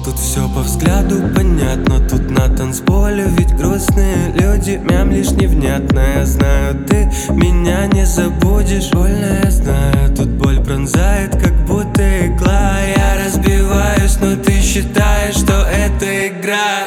Тут все по взгляду понятно, тут на танцполе ведь грустные люди, мямлишь невнятно. Я знаю, ты меня не забудешь, больно я знаю. Тут боль пронзает, как будто игла. Я разбиваюсь, но ты считаешь, что это игра.